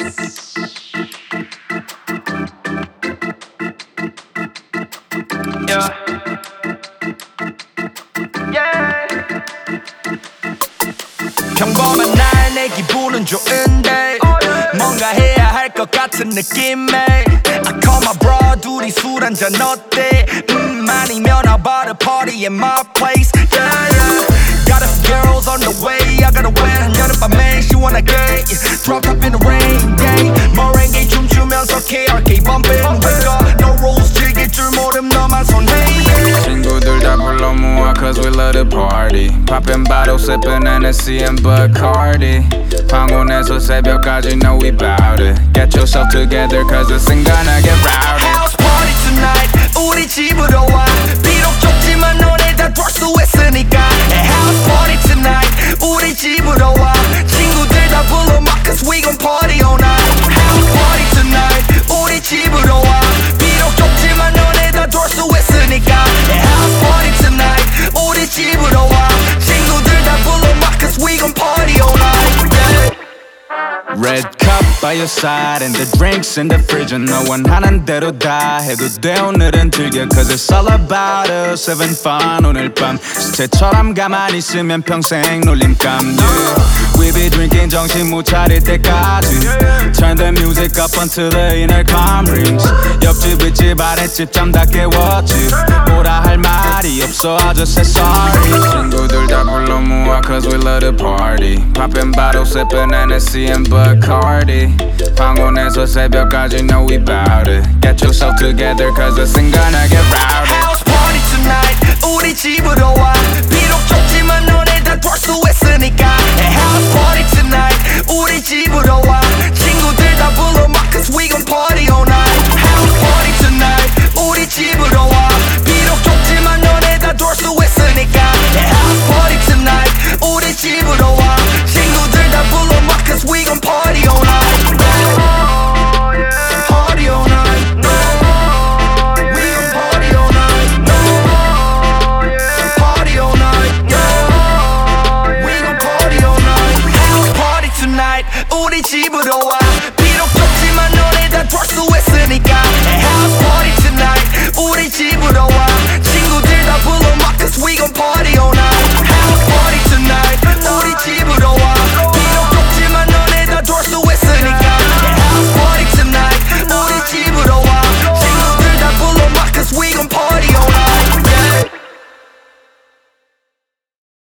Yeah. Yeah. 평범한 날 내 기분은 좋은데 뭔가 해야 할 것 같은 느낌에 I call my bro 둘이 술 한잔 어때 아니면 I'll buy the party in my place. Yeah, yeah. Got a few girls on the way. I got a wet 한 여름밤에 she wanna get drop top in the rain day. 머랭이 춤추면서 KRK bumping. Wake up, no rules 즐길 줄 모름 너만 손해. 친구들 다 불러 모아 cause we love to party. Popping bottles, sipping Hennessy and Bacardi. 황혼에서 새벽까지 know we bout it. Get yourself together cause this ain't gonna get rowdy. House party tonight 우리 집으로 와. 비록 좁지만 너네 다 돌 수 있으니까. House party tonight 우리 집으로 와. 친구들 다 불러 막 cause we gon' party all night. House party tonight 우리 집으로 와. 비록 좁지만 너네 다 돌 수 있으니까. House party tonight 우리 집으로 와. 친구들 다 불러 막 cause we gon' party all night. Yeah. Red cup by your side and the drinks in the fridge and no one 하는 대로 다 해도 돼 오늘은 즐겨 cause it's all about us having fun 오늘 밤 시체처럼 가만히 있으면 평생 놀림감 yeah. We be drinking 정신 못 차릴 때까지 Turn the music up until the inner calm rings 옆집 윗집 아랫집 잠 다 깨웠지 뭐라 할 말이 없어 I just say sorry 친구들 다 불러 모아 cause we love to party Popping bottles sipping Hennessy and Bacardi 황혼에서 새벽까지 know we bout it Get yourself together cause this ain't gonna get rowdy House party tonight 우리 집으로 와 비록 좁지만 너네 다 돌 수 있으니까 House party tonight 우리 집으로 와 친구